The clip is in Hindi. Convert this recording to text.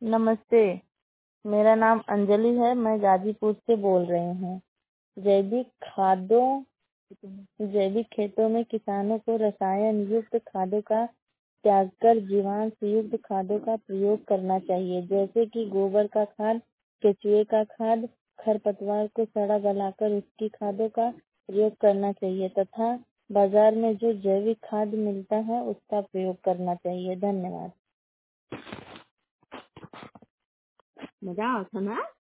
नमस्ते। मेरा नाम अंजलि है। मैं गाजीपुर से बोल रही हूँ। जैविक खादों जैविक खेतों में किसानों को रसायन युक्त खादों का त्याग कर जीवांश युक्त खादों का प्रयोग करना चाहिए, जैसे कि गोबर का खाद, केचुए का खाद, खरपतवार को सड़ा गलाकर उसकी खादों का प्रयोग करना चाहिए तथा बाजार में जो जैविक खाद मिलता है उसका प्रयोग करना चाहिए। धन्यवाद। मजा आता ना।